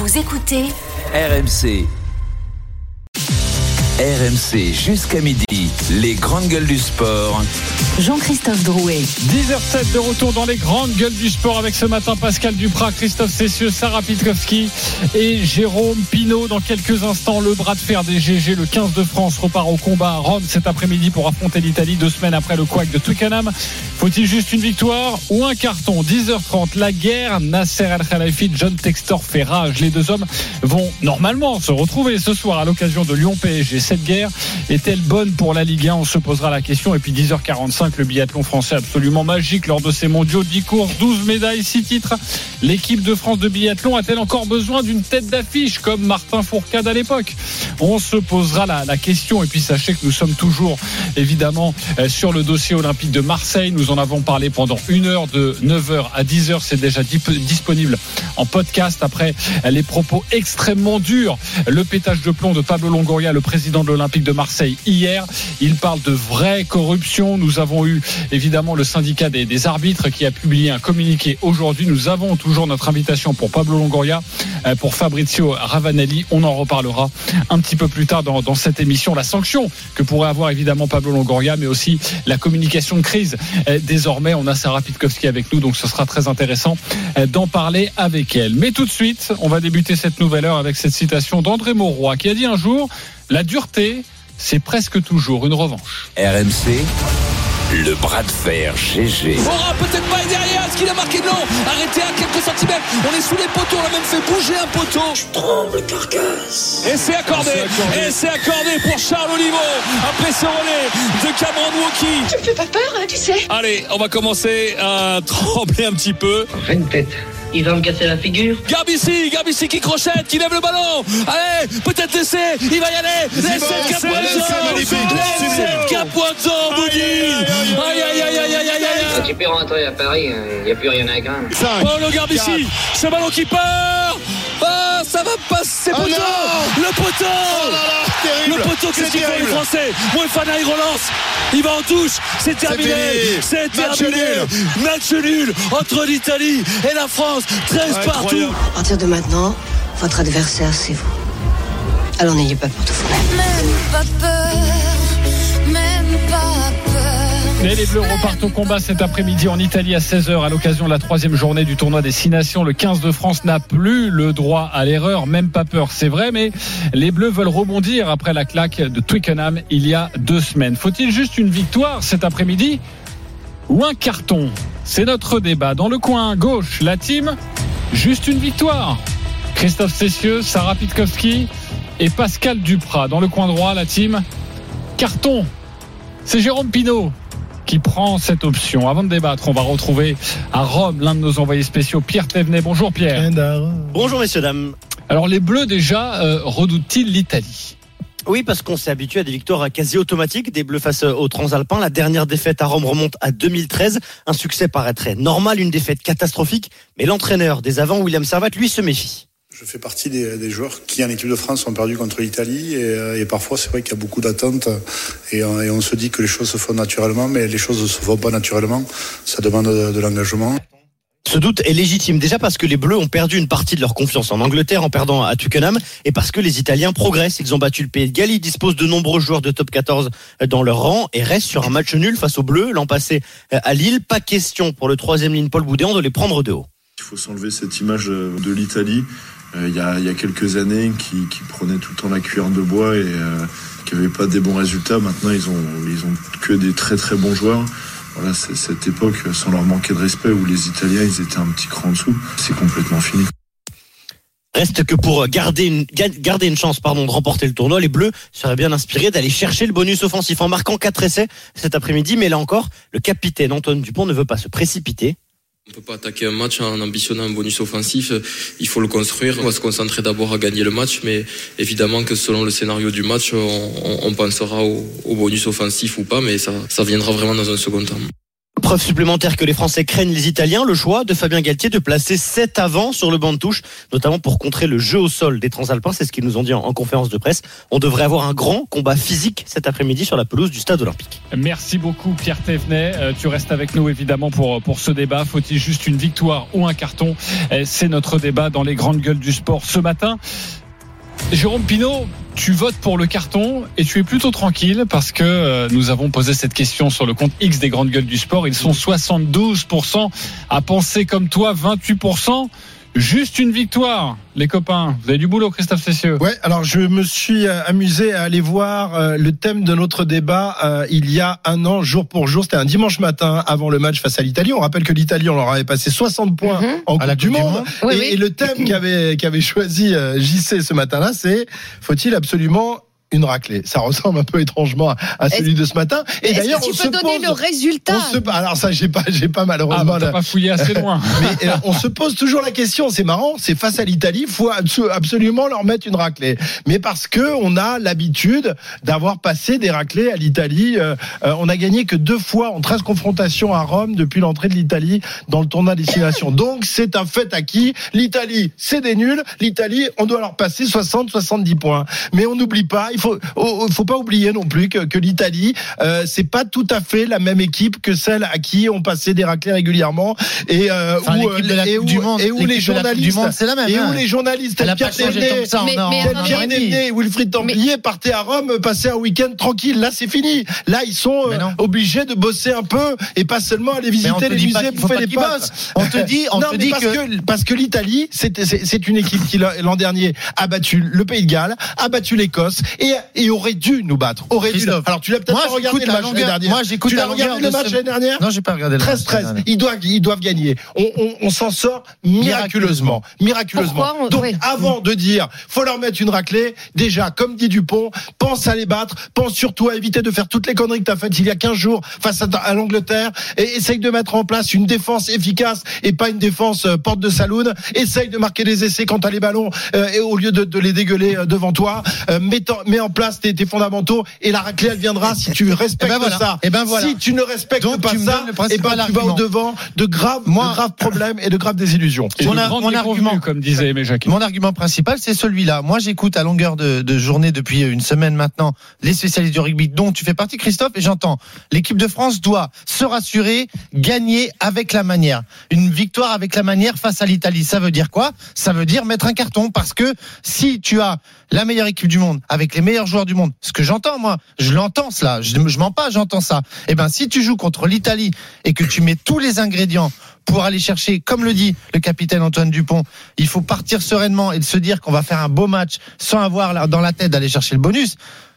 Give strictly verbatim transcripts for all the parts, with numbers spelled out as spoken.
Vous écoutez R M C. R M C jusqu'à midi, les grandes gueules du sport. Jean-Christophe Drouet. dix heures sept de retour dans les grandes gueules du sport avec ce matin Pascal Duprat, Christophe Cessieux, Sarah Pitkowski et Jérôme Pinault. Dans quelques instants, le bras de fer des G G, le quinze de France repart au combat à Rome cet après-midi pour affronter l'Italie deux semaines après le couac de Twickenham. Faut-il juste une victoire ou un carton? Dix heures trente, la guerre. Nasser Al-Khelaifi, John Textor fait rage. Les deux hommes vont normalement se retrouver ce soir à l'occasion de Lyon-P S G. Cette guerre est-elle bonne pour la Ligue un? On se posera la question. Et puis dix heures quarante-cinq, le biathlon français absolument magique lors de ces mondiaux. dix courses, douze médailles, six titres. L'équipe de France de biathlon a-t-elle encore besoin d'une tête d'affiche comme Martin Fourcade à l'époque? On se posera la, la question. Et puis sachez que nous sommes toujours évidemment sur le dossier olympique de Marseille. Nous en avons parlé pendant une heure, de neuf heures à dix heures. C'est déjà dip- disponible en podcast après les propos extrêmement durs, le pétage de plomb de Pablo Longoria, le président de l'Olympique de Marseille, hier. Il parle de vraie corruption. Nous avons eu évidemment le syndicat des, des arbitres qui a publié un communiqué aujourd'hui. Nous avons toujours notre invitation pour Pablo Longoria, pour Fabrizio Ravanelli. On en reparlera un petit peu plus tard dans, dans cette émission. La sanction que pourrait avoir évidemment Pablo Longoria, mais aussi la communication de crise. Désormais, on a Sarah Pitkowski avec nous, donc ce sera très intéressant d'en parler avec elle. Mais tout de suite, on va débuter cette nouvelle heure avec cette citation d'André Mauroy qui a dit un jour: la dureté, c'est presque toujours une revanche. R M C, le bras de fer G G. Aura peut-être pas derrière, est-ce qu'il a marqué? Non, arrêté à quelques centimètres. On est sous les poteaux, on a même fait bouger un poteau. Je tremble, carcasse. Et c'est accordé, c'est accordé. et c'est accordé pour Charles Olivo après ce relais de Cameron Wauquiez. Tu me fais pas peur, hein, tu sais. Allez, on va commencer à trembler un petit peu. Fais une tête. Il va me casser la figure. Garbici, Garbici qui crochette, qui lève le ballon. Allez, peut-être l'essai, il va y aller. L'essai de Capuazzo. L'essai de Capuazzo, Boudi. Aïe, aïe, aïe, aïe, aïe, aïe, aïe. Tu peux rentrer à Paris, il n'y a plus rien à craindre. Paulo Garbici, ce ballon qui part. Ah, ça va passer, poteau. Le poteau. Le poteau, qu'est-ce qu'il fait les Français? Moefana, il relance. Il va en touche. C'est terminé. C'est terminé. Match nul entre l'Italie et la France. treize partout. À partir de maintenant, votre adversaire, c'est vous. Alors n'ayez pas peur de vous. Même pas peur, même pas peur. Et les Bleus repartent au combat cet après-midi en Italie à seize heures à l'occasion de la troisième journée du tournoi des Six Nations. Le quinze de France n'a plus le droit à l'erreur, même pas peur, c'est vrai, mais les Bleus veulent rebondir après la claque de Twickenham il y a deux semaines. Faut-il juste une victoire cet après-midi ou un carton? C'est notre débat. Dans le coin gauche, la team, juste une victoire. Christophe Cessieux, Sarah Pitkowski et Pascal Duprat. Dans le coin droit, la team, carton. C'est Jérôme Pinault qui prend cette option. Avant de débattre, on va retrouver à Rome l'un de nos envoyés spéciaux, Pierre Thévenet. Bonjour Pierre. Bonjour messieurs, dames. Alors les Bleus déjà euh, redoutent-ils l'Italie? Oui, parce qu'on s'est habitué à des victoires quasi automatiques des Bleus face aux Transalpins. La dernière défaite à Rome remonte à deux mille treize. Un succès paraîtrait normal, une défaite catastrophique. Mais l'entraîneur des avants, William Servat, lui se méfie. Je fais partie des, des joueurs qui, en équipe de France, ont perdu contre l'Italie. Et, et parfois, c'est vrai qu'il y a beaucoup d'attentes. Et, et on se dit que les choses se font naturellement, mais les choses ne se font pas naturellement. Ça demande de, de l'engagement. Ce doute est légitime, déjà parce que les Bleus ont perdu une partie de leur confiance en Angleterre en perdant à Twickenham, et parce que les Italiens progressent. Ils ont battu le Pays de Galles, ils disposent de nombreux joueurs de top quatorze dans leur rang et restent sur un match nul face aux Bleus l'an passé à Lille. Pas question pour le troisième ligne Paul Boudéan de les prendre de haut. Il faut s'enlever cette image de l'Italie euh, il, y a, il y a quelques années qui, qui prenait tout le temps la cuillère de bois et euh, qui n'avait pas des bons résultats. Maintenant ils ont, ils ont que des très très bons joueurs. Voilà, c'est cette époque, sans leur manquer de respect, où les Italiens, ils étaient un petit cran en dessous. C'est complètement fini. Reste que pour garder une, garder une chance pardon, de remporter le tournoi, les Bleus seraient bien inspirés d'aller chercher le bonus offensif en marquant quatre essais cet après-midi. Mais là encore, le capitaine Antoine Dupont ne veut pas se précipiter. On ne peut pas attaquer un match en ambitionnant un bonus offensif, il faut le construire. On va se concentrer d'abord à gagner le match, mais évidemment que selon le scénario du match, on, on pensera au, au bonus offensif ou pas, mais ça, ça viendra vraiment dans un second temps. Preuve supplémentaire que les Français craignent les Italiens, le choix de Fabien Galtier de placer sept avants sur le banc de touche, notamment pour contrer le jeu au sol des Transalpins, c'est ce qu'ils nous ont dit en, en conférence de presse. On devrait avoir un grand combat physique cet après-midi sur la pelouse du stade olympique. Merci beaucoup Pierre Thévenet, euh, tu restes avec nous évidemment pour, pour ce débat. Faut-il juste une victoire ou un carton? C'est notre débat dans les grandes gueules du sport ce matin. Jérôme Pinault, tu votes pour le carton et tu es plutôt tranquille parce que euh, nous avons posé cette question sur le compte X des grandes gueules du sport. Ils sont soixante-douze pour cent à penser comme toi, vingt-huit pour cent. Juste une victoire, les copains. Vous avez du boulot, Christophe Cessieux. Ouais, alors je me suis amusé à aller voir euh, le thème de notre débat euh, il y a un an, jour pour jour. C'était un dimanche matin avant le match face à l'Italie. On rappelle que l'Italie, on leur avait passé soixante points mm-hmm. en Coupe du Monde. monde. Oui, et, oui. et le thème qu'avait, qu'avait choisi euh, J C ce matin-là, c'est faut-il absolument une raclée. Ça ressemble un peu étrangement à, à celui de ce matin. Et est-ce d'ailleurs, que tu on peux se donner pose, le résultat on se, alors ça, j'ai pas, j'ai pas malheureusement. Ah, bah, t'as pas fouillé assez loin. Mais euh, on se pose toujours la question. C'est marrant. C'est face à l'Italie, faut absolument leur mettre une raclée. Mais parce que on a l'habitude d'avoir passé des raclées à l'Italie. Euh, euh, on a gagné que deux fois en treize confrontations à Rome depuis l'entrée de l'Italie dans le tournoi destination. Donc c'est un fait acquis. L'Italie, c'est des nuls. L'Italie, on doit leur passer soixante, soixante-dix points. Mais on n'oublie pas. Il faut, oh, faut pas oublier non plus que, que l'Italie, euh, c'est pas tout à fait la même équipe que celle à qui on passait des raclés régulièrement et euh, enfin, où, et où, monde, et où les journalistes, du monde, c'est la même, et hein. où les journalistes, Pierre Thévenet, Pierre Thévenet et Wilfried Templier partaient à Rome, passaient un week-end tranquille. Là, c'est fini. Là, ils sont euh, obligés de bosser un peu et pas seulement aller visiter les musées, bouffer les pâtes. On te dit, on non, te dit parce que... que parce que l'Italie, c'est, c'est, c'est une équipe qui l'an dernier a battu le Pays de Galles, a battu l'Écosse et, et aurait dû nous battre. Aurait dû. Alors tu l'as peut-être moi, pas regardé le match l'année dernière. Moi, j'écoute tu l'as regardé le match l'année dernière. Non, j'ai pas regardé le match. treize treize. Ils doivent, ils doivent gagner. On, on, on s'en sort miraculeusement, miraculeusement. On... Donc, oui. avant de dire, faut leur mettre une raclée. Déjà, comme dit Dupont, pense à les battre. Pense surtout à éviter de faire toutes les conneries que t'as faites il y a quinze jours face à, à l'Angleterre. Et essaye de mettre en place une défense efficace et pas une défense euh, porte de saloon. Essaye de marquer des essais quand t'as les ballons euh, et au lieu de, de les dégueuler euh, devant toi. Euh, mets, en, mets en place tes, tes fondamentaux et la raclée elle viendra si tu respectes et ben voilà. ça. Et ben voilà. Si tu ne respectes donc, pas ça, et ben tu vas au devant de graves, Moi, de graves problèmes et de graves désillusions. Et mon, a, mon argument, comme disait Aimé Jacquet. Mon argument principal, c'est celui-là. Moi, j'écoute à longueur de, de journée depuis une semaine maintenant les spécialistes du rugby dont tu fais partie, Christophe, et j'entends. L'équipe de France doit se rassurer, gagner avec la manière. Une victoire avec la manière face à l'Italie. Ça veut dire quoi? Ça veut dire mettre un carton, parce que si tu as la meilleure équipe du monde avec les meilleurs joueurs du monde, ce que j'entends moi, je l'entends cela, je, je mens pas, j'entends ça. Et ben si tu joues contre l'Italie et que tu mets tous les ingrédients pour aller chercher, comme le dit le capitaine Antoine Dupont, il faut partir sereinement et de se dire qu'on va faire un beau match sans avoir dans la tête d'aller chercher le bonus.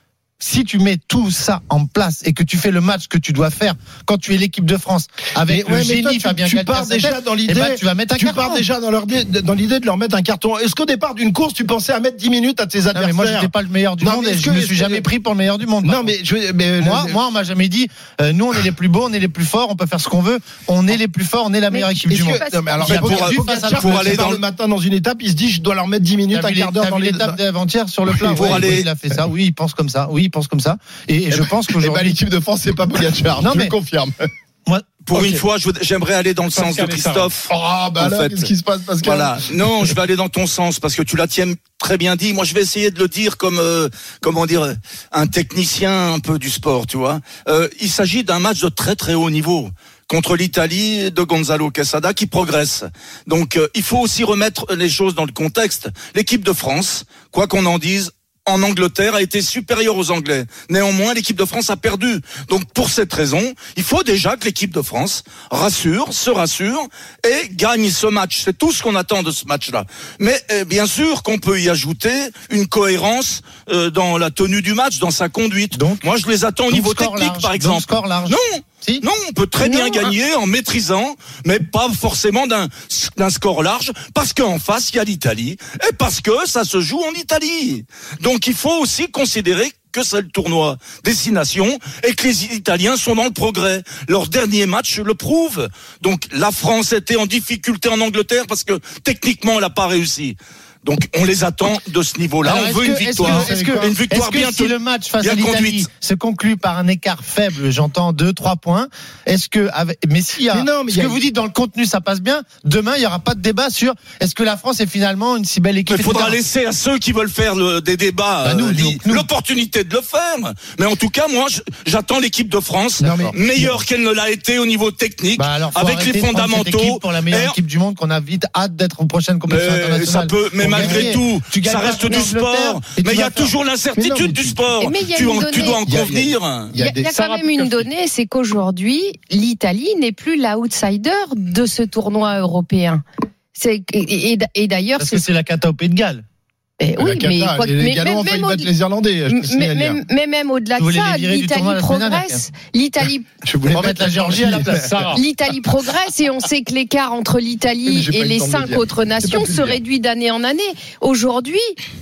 Si tu mets tout ça en place et que tu fais le match que tu dois faire quand tu es l'équipe de France avec mais, le ouais, génie toi, tu, Fabien tu pars déjà tête, dans l'idée, ben, tu vas mettre un tu carton. pars déjà dans, leur, dans l'idée de leur mettre un carton. Est-ce qu'au départ d'une course tu pensais à mettre dix minutes à tes adversaires? Non, mais moi j'étais pas le meilleur du non, monde et je me suis jamais pris pour le meilleur du monde. Non mais, je, mais moi, le, moi on m'a jamais dit euh, nous on est les plus beaux, on est les plus forts, on peut faire ce qu'on veut, on est les plus forts, on est la meilleure équipe du monde. Non mais alors pour aller dans le matin dans une étape, il se dit je dois leur mettre dix minutes, un quart d'heure dans l'étape d'avant-hier sur le plat. Il a fait ça, oui, il pense comme ça, oui, il pense comme ça. Et je pense qu'aujourd'hui, l'équipe de France, c'est pas Pogacar. Je le confirme. Moi, pour okay. une fois, je, j'aimerais aller dans le Pascal sens de Christophe. Oh, bah là, qu'est-ce qui se passe, Pascal? Voilà. Non, je vais aller dans ton sens parce que tu l'as très bien dit. Moi, je vais essayer de le dire comme, euh, comment dire, un technicien un peu du sport, tu vois. Euh, il s'agit d'un match de très très haut niveau contre l'Italie de Gonzalo Quesada qui progresse. Donc, euh, il faut aussi remettre les choses dans le contexte. L'équipe de France, quoi qu'on en dise, en Angleterre a été supérieure aux Anglais. Néanmoins, l'équipe de France a perdu. Donc, pour cette raison, il faut déjà que l'équipe de France rassure, se rassure et gagne ce match. C'est tout ce qu'on attend de ce match-là. Mais euh, bien sûr qu'on peut y ajouter une cohérence euh, dans la tenue du match, dans sa conduite. Donc, moi, je les attends au niveau technique, large, par exemple. Score large. Non. Si. Non, on peut très non, bien gagner hein. en maîtrisant, mais pas forcément d'un, d'un score large, parce qu'en face, il y a l'Italie, et parce que ça se joue en Italie. Donc il faut aussi considérer que c'est le tournoi destination et que les Italiens sont dans le progrès. Leur dernier match le prouve. Donc la France était en difficulté en Angleterre parce que techniquement, elle n'a pas réussi. Donc on les attend de ce niveau-là. Alors, on est-ce veut que- une est-ce que- victoire, est-ce que- une victoire est-ce que bien si le match face bien à l'Italie conduite. se conclut par un écart faible, j'entends deux, trois points. Est-ce que avec, mais s'il y a, Mais non, mais ce il y que a- vous dites dans le contenu, ça passe bien. Demain, il y aura pas de débat sur est-ce que la France est finalement une si belle équipe. Il faudra et cetera. laisser à ceux qui veulent faire le- des débats Bah, nous, euh, nous, li- nous. l'opportunité de le faire. Mais en tout cas, moi, je- j'attends l'équipe de France Non, mais- meilleure qu'elle ne l'a été au niveau technique, Bah alors, faut avec arrêter les de prendre cette fondamentaux. équipe pour la meilleure Et- équipe du monde qu'on a vite hâte d'être aux prochaines compétitions Mais internationales. ça peut, mais Pour malgré gagner. tout, Tu gagnes ça pas reste contre du l'Angleterre sport. et tu Mais il y vas a faire- toujours Mais non, l'incertitude mais du tu- sport. Mais il y a Tu, une en- tu donnée. dois en Il y a- convenir. Il y a, il y a quand Sarah même une Pikoff. donnée, c'est qu'aujourd'hui, l'Italie n'est plus l'outsider de ce tournoi européen. C'est, et, et- et d'ailleurs, Parce c'est que c'est la cata au Pays de Galles. Eh La oui, Qatar, mais, quoi, les, les mais, Gallois même, ont failli même battre au- les Irlandais. Je te mais, signale hier. même, mais même au-delà Vous de voulez ça, les virer du l'Italie tournoi la semaine dernière, progresse. L'Italie, Je voulais remettre la Géorgie à la place. Sarah. l'Italie progresse et on sait que l'écart entre Oui, mais l'Italie j'ai pas et eu le les temps de le cinq dire. autres J'ai pas nations pu le se dire. réduit d'année en année. Aujourd'hui,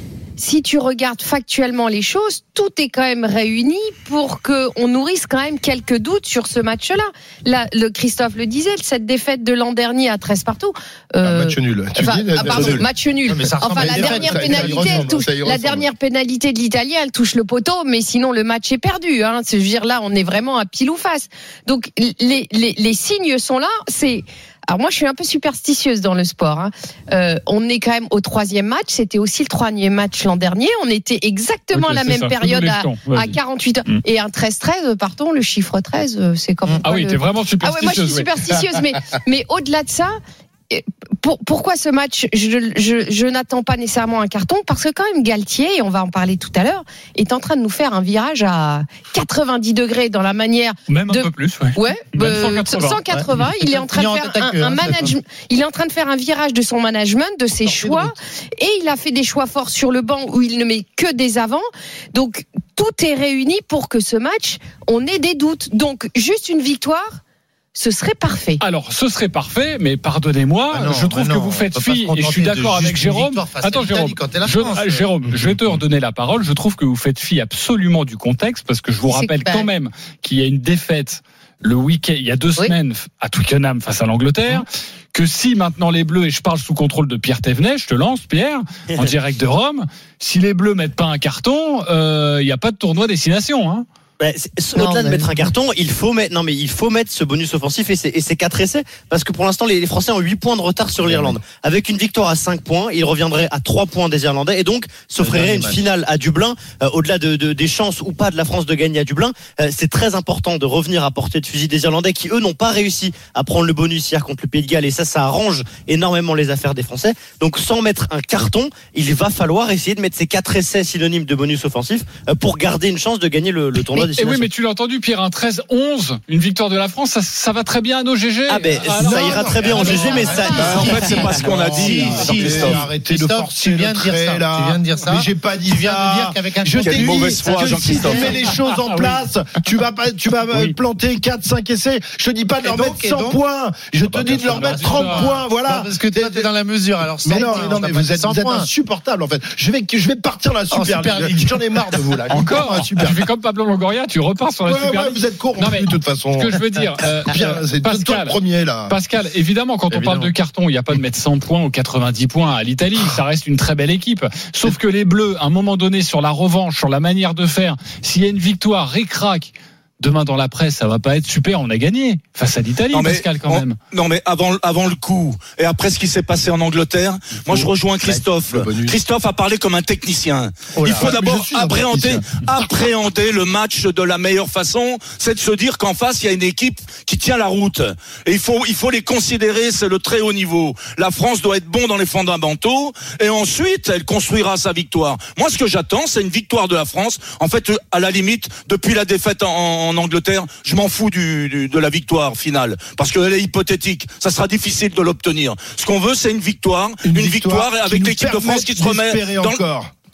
si tu regardes factuellement les choses, tout est quand même réuni pour qu'on nourrisse quand même quelques doutes sur ce match-là. Là, le Christophe le disait, cette défaite de l'an dernier à treize partout. Un match nul. Tu Enfin, dis, ah, pardon, nul. match nul. Non, mais ça ressemble Enfin, à la une défaite, dernière ça- ça y pénalité, ressemble, elle touche, ça y la ressemble. dernière pénalité de l'Italien, elle touche le poteau, mais sinon le match est perdu. Hein. C'est- Je veux dire, là, on est vraiment à pile ou face. Donc les, les, les signes sont là. C'est alors moi, je suis un peu superstitieuse dans le sport. Hein. Euh, on est quand même au troisième match. C'était aussi le troisième match l'an dernier. On était exactement Ok, à la c'est même ça. période Fais-nous les à, jetons. à Vas-y. quarante-huit heures. Mm. Et un treize treize, pardon, le chiffre treize, euh, c'est quand même Ah pas oui, le- t'es vraiment ah ouais, moi je suis superstitieuse. oui. superstitieuse, mais, mais au-delà de ça, euh, pour, pourquoi ce match je, je, je n'attends pas nécessairement un carton, parce que quand même Galtier, et on va en parler tout à l'heure, est en train de nous faire un virage à quatre-vingt-dix degrés dans la manière Même de... un peu plus, ouais. Ouais, Même euh, cent quatre-vingts. cent quatre-vingts. Ouais. Il est en train de Finir en faire tête à un, queue, un hein, management. Il est en train de faire un virage de son management, de ses Sortez de choix, route. et il a fait des choix forts sur le banc où il ne met que des avants. Donc tout est réuni pour que ce match, on ait des doutes. Donc juste une victoire, ce serait parfait. Alors, ce serait parfait, mais pardonnez-moi, Ah non, je trouve ah non, que vous on faites peut pas se fi, et je suis contenter de d'accord avec juste une Jérôme. victoire face à Attends, l'Italie Jérôme, quand t'es la je, France. ah, Jérôme, je vais te redonner la parole. Je trouve que vous faites fi absolument du contexte, parce que je vous C'est rappelle que- quand même qu'il y a une défaite le week-end, il y a deux Oui. semaines, à Twickenham face à l'Angleterre, que si maintenant les Bleus, et je parle sous contrôle de Pierre Thévenet, je te lance, Pierre, en direct de Rome, si les Bleus mettent pas un carton, euh, il n'y a pas de tournoi destination, hein. Bah, c'est- Non, au-delà de mais- mettre un carton, il faut mettre, non mais il faut mettre ce bonus offensif et ces, et ces quatre essais, parce que pour l'instant les, les Français ont huit points de retard sur l'Irlande. Avec une victoire à cinq points, ils reviendraient à trois points des Irlandais et donc s'offriraient une match. finale à Dublin. Euh, au-delà de, de- des chances ou pas de la France de gagner à Dublin, euh, c'est très important de revenir à portée de fusil des Irlandais qui eux n'ont pas réussi à prendre le bonus hier contre le Pays de Galles et ça, ça arrange énormément les affaires des Français. Donc sans mettre un carton, il va falloir essayer de mettre ces quatre essais synonymes de bonus offensif euh, pour garder une chance de gagner le, le tournoi Et destination. oui, mais tu l'as entendu, Pierre, un treize onze, une victoire de la France, ça, ça va très bien à nos G G. Ah ben Ah, ça non, ira non, très bien en non, G G, mais non, ça. non, Bah, en fait, c'est pas ce qu'on a dit. Si, si, Christophe. Arrêtez de Christophe, forcer tu viens le de dire trait, ça. là. Tu viens de dire ça. Mais j'ai pas dit Tu viens de ça. dire qu'avec un Je contexte- t'ai Quelle dit mauvaise foi, que si tu Jean-Christophe. mets les choses en Ah oui. place, tu vas pas, tu vas Oui. planter quatre cinq essais. Je te dis pas de Et leur donc, mettre et cent donc points. Je te bah, dis de leur personne mettre n'a trente dit ça. points. Voilà. Non, parce que toi, t'es dans la mesure. Alors, Mais cent non, points, mais non, on mais va vous pas êtes, cent vous êtes points. insupportable en fait. Je vais, je vais partir la En Super Super League. League. J'en ai marre de vous là. Encore, Je super. tu fais comme Pablo Longoria, tu repars sur la Ouais, Super ouais, League. vous êtes corrompus Non, mais de toute façon. Ce que je veux dire, euh, Bien, euh, c'est toi le Pascal, premier là. Pascal, évidemment, quand on Évidemment. parle de carton, il n'y a pas de mettre cent points ou quatre-vingt-dix points à l'Italie. Ça reste une très belle équipe. Sauf que les Bleus, à un moment donné, sur la revanche, sur la manière de faire, s'il y a une victoire, ric-rac, demain dans la presse, ça va pas être super, on a gagné face à l'Italie, Non, mais Pascal, quand on- même. Non mais avant avant le coup et après ce qui s'est passé en Angleterre, moi je rejoins Christophe. le bonus. Christophe a parlé comme un technicien. Oh là. Il faut Mais d'abord je suis un appréhender technicien. appréhender le match de la meilleure façon, c'est de se dire qu'en face il y a une équipe qui tient la route et il faut il faut les considérer, c'est le très haut niveau. La France doit être bon dans les fondamentaux et ensuite elle construira sa victoire. Moi ce que j'attends c'est une victoire de la France. En fait à la limite depuis la défaite en, en Angleterre, je m'en fous du, du, de la victoire finale parce qu'elle est hypothétique. Ça sera difficile de l'obtenir. Ce qu'on veut, c'est une victoire, une, victoire victoire qui avec nous l'équipe de France qui se remet d'espérer dans le- encore.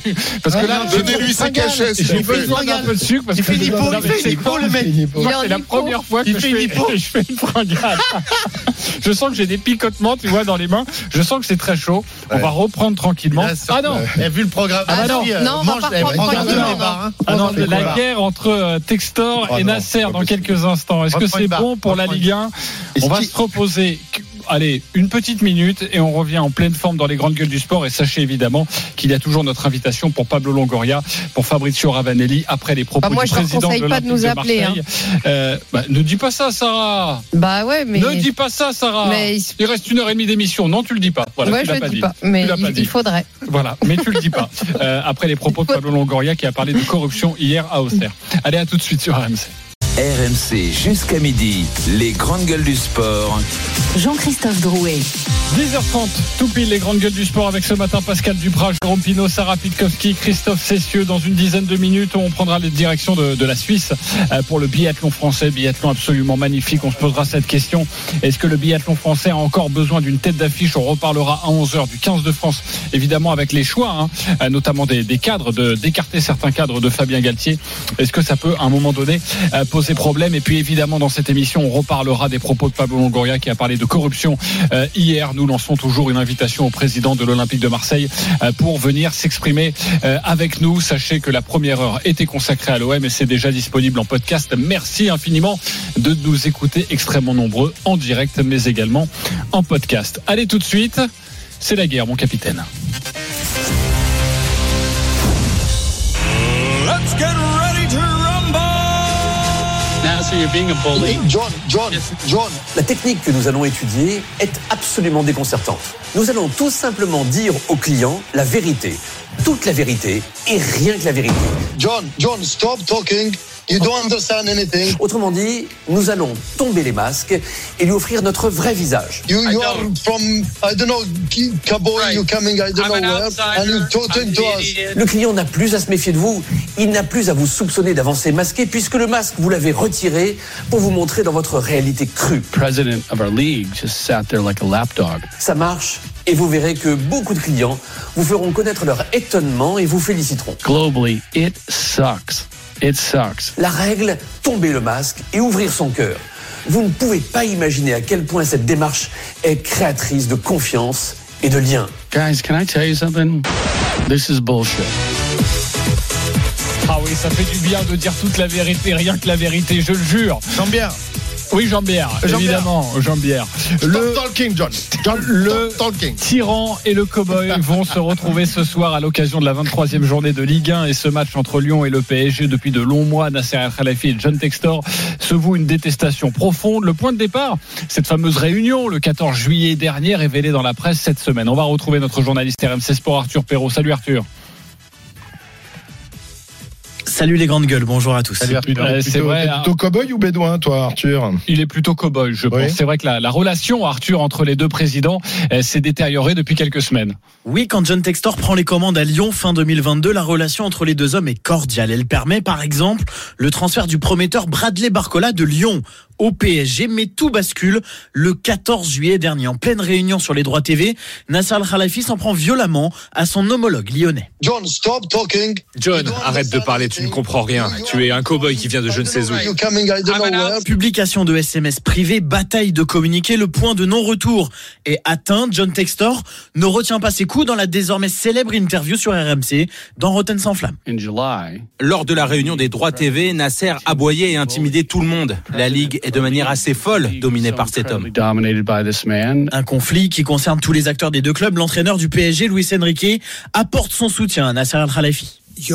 Parce que là, donnez-lui ses cachets. J'ai besoin d'un peu de sucre parce il que fait l'hypo, il fait l'hypo, le mec. C'est la première fois que je fais, je fais une fringale. Je sens que j'ai des picotements, tu vois, dans les mains. Je sens que c'est très chaud. On va reprendre tranquillement. Ah non, vu le programme. Ah non, non, on va pas reprendre tranquillement. Ah non, la guerre entre Textor et Nasser dans quelques instants. Est-ce que c'est bon pour la Ligue un? On va se reposer. allez, une petite minute et on revient en pleine forme dans les grandes gueules du sport. Et sachez évidemment qu'il y a toujours notre invitation pour Pablo Longoria, pour Fabrizio Ravanelli, après les propos bah moi, du président de pas de nous de appeler. Marseille. Hein. Euh, bah, ne dis pas ça, Sarah. Bah ouais, mais. Ne dis pas ça, Sarah. Mais... Il reste une heure et demie d'émission. Non, tu le dis pas. Voilà, ouais, tu je l'as le pas dis dit. pas. Mais il, pas il faudrait. Voilà, mais tu le dis pas. Euh, après les propos de Pablo Longoria qui a parlé de corruption hier à Auxerre. Allez, à tout de suite sur R M C. R M C jusqu'à midi, les grandes gueules du sport. Jean-Christophe Drouet. dix heures trente, tout pile les grandes gueules du sport avec ce matin Pascal Duprat, Jérôme Pinault, Sarah Pitkowski, Christophe Cessieux. Dans une dizaine de minutes, on prendra les directions de, de la Suisse pour le biathlon français. Biathlon absolument magnifique. On se posera cette question. Est-ce que le biathlon français a encore besoin d'une tête d'affiche? On reparlera à onze heures du quinze de France, évidemment avec les choix, hein, notamment des, des cadres, de, d'écarter certains cadres de Fabien Galtier. Est-ce que ça peut, à un moment donné, poser problème? Et puis évidemment, dans cette émission, on reparlera des propos de Pablo Longoria qui a parlé de corruption euh, hier. Nous lançons toujours une invitation au président de l'Olympique de Marseille euh, pour venir s'exprimer euh, avec nous. Sachez que la première heure était consacrée à l'O M et c'est déjà disponible en podcast. Merci infiniment de nous écouter, extrêmement nombreux en direct mais également en podcast. Allez, tout de suite, c'est la guerre, mon capitaine. Let's get ready to rumble. Now, so you're being a bully. John, John, John. La technique que nous allons étudier est absolument déconcertante. Nous allons tout simplement dire au client la vérité, toute la vérité et rien que la vérité. John, John, stop talking. You don't understand anything. Autrement dit, nous allons tomber les masques et lui offrir notre vrai visage. You, you are from, I don't know, Cabo, right. You're coming, I don't I'm know where, and you're talking to us. Le client n'a plus à se méfier de vous. Il n'a plus à vous soupçonner d'avancer masqué puisque le masque, vous l'avez retiré pour vous montrer dans votre réalité crue. President of our league just sat there like a lapdog. Ça marche et vous verrez que beaucoup de clients vous feront connaître leur étonnement et vous féliciteront. Globally, it sucks. It sucks. La règle, tomber le masque et ouvrir son cœur. Vous ne pouvez pas imaginer à quel point cette démarche est créatrice de confiance et de liens. Guys, can I tell you something? This is bullshit. Ah oui, ça fait du bien de dire toute la vérité, rien que la vérité, je le jure. Jean-Pierre. Oui, Jean-Pierre, évidemment, Jean-Pierre. Le talking, John. John le talking. Tyran et le cow-boy vont se retrouver ce soir à l'occasion de la vingt-troisième journée de Ligue un et ce match entre Lyon et le P S G depuis de longs mois. Nasser Al-Khelaifi et John Textor se vouent une détestation profonde. Le point de départ, cette fameuse réunion le quatorze juillet dernier révélée dans la presse cette semaine. On va retrouver notre journaliste R M C Sport Arthur Perrault. Salut Arthur. Salut les grandes gueules, bonjour à tous. Salut Arthur. Euh, c'est vrai, plutôt cow-boy ou bédouin, toi, Arthur? Il est plutôt cow-boy, je oui. pense. C'est vrai que la, la relation, Arthur, entre les deux présidents euh, s'est détériorée depuis quelques semaines. Oui, quand John Textor prend les commandes à Lyon fin deux mille vingt-deux, la relation entre les deux hommes est cordiale. Elle permet, par exemple, le transfert du prometteur Bradley Barcola de Lyon au P S G, mais tout bascule le quatorze juillet dernier. En pleine réunion sur les droits T V, Nasser Al-Khelaifi s'en prend violemment à son homologue lyonnais. John, stop talking. John, arrête de parler, tu ne comprends rien. Tu es un cow-boy qui vient de je ne sais où. Publication de S M S privés, bataille de communiqués, le point de non-retour est atteint. John Textor ne retient pas ses coups dans la désormais célèbre interview sur R M C dans Rotten sans flamme. Lors de la réunion des droits T V, Nasser aboyait et intimidait tout le monde. La Ligue est de manière assez folle dominée par cet homme. Un conflit qui concerne tous les acteurs des deux clubs. L'entraîneur du P S G, Luis Enrique, apporte son soutien à Nasser Al-Khelaifi.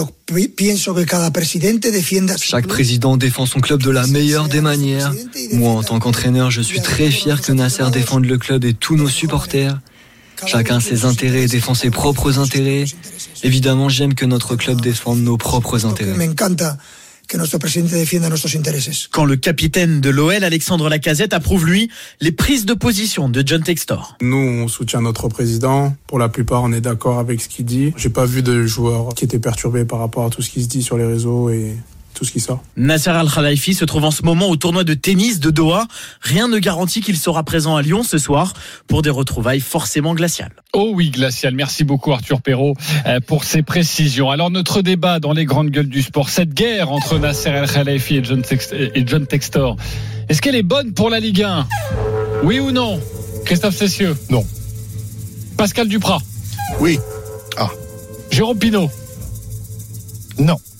Chaque président défend son club de la meilleure des manières. Moi, en tant qu'entraîneur, je suis très fier que Nasser défende le club et tous nos supporters. Chacun ses intérêts et défend ses propres intérêts. Évidemment, j'aime que notre club défende nos propres intérêts. Que notre président défende nos intérêts. Quand le capitaine de l'O L, Alexandre Lacazette, approuve, lui, les prises de position de John Textor. Nous, on soutient notre président. Pour la plupart, on est d'accord avec ce qu'il dit. J'ai pas vu de joueurs qui étaient perturbés par rapport à tout ce qui se dit sur les réseaux et tout ce qui sort. Nasser Al-Khelaifi se trouve en ce moment au tournoi de tennis de Doha. Rien ne garantit qu'il sera présent à Lyon ce soir pour des retrouvailles forcément glaciales. Oh oui, glacial. Merci beaucoup Arthur Perrault pour ces précisions. Alors notre débat dans les grandes gueules du sport, cette guerre entre Nasser Al-Khelaifi et John, Text- et John Textor, est-ce qu'elle est bonne pour la Ligue un? Oui ou non? Christophe Cessieux? Non. Pascal Duprat? Oui. Ah. Jérôme Pinault? Non.